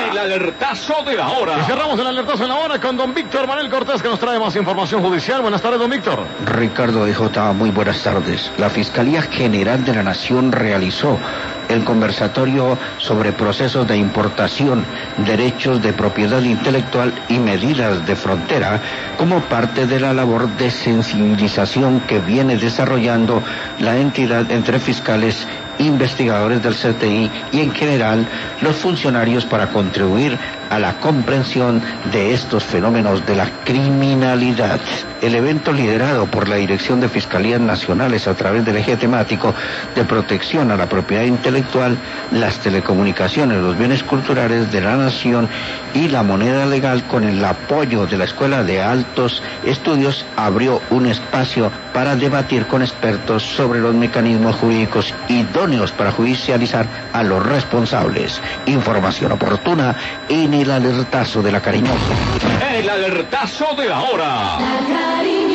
El alertazo de la hora. Y cerramos el alertazo de la hora con don Víctor Manuel Cortés, que nos trae más información judicial. Buenas tardes, don Víctor. Ricardo DJ, muy buenas tardes. La Fiscalía General de la Nación realizó el conversatorio sobre procesos de importación, derechos de propiedad intelectual y medidas de frontera como parte de la labor de sensibilización que viene desarrollando la entidad entre fiscales, investigadores del CTI y en general los funcionarios para contribuir a la comprensión de estos fenómenos de la criminalidad. El evento, liderado por la Dirección de Fiscalías Nacionales a través del eje temático de protección a la propiedad intelectual, las telecomunicaciones, los bienes culturales de la nación y la moneda legal, con el apoyo de la Escuela de Altos Estudios, abrió un espacio para debatir con expertos sobre los mecanismos jurídicos idóneos para judicializar a los responsables. Información oportuna en el alertazo de la cariñosa. El alertazo de la hora. La cariñosa.